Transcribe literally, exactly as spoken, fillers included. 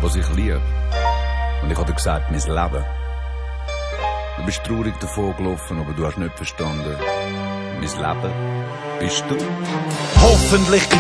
was ich liebe. Und ich habe dir gesagt, mein Leben. Du bist traurig davon gelaufen, aber du hast nicht verstanden. Mein Leben bist du. Hoffentlich